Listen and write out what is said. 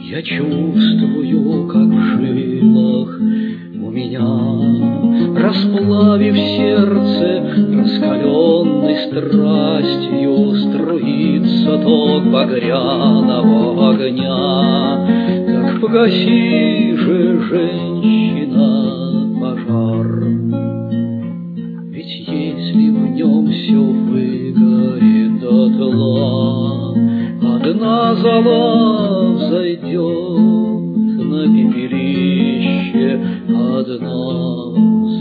Я чувствую, как в жилах у меня, расплавив сердце, раскаленной страстью, струится ток багряного огня. Так погаси же, женщина, пожар, ведь если в нем все выгорит дотла, одна зола взойдет на пепелище, одна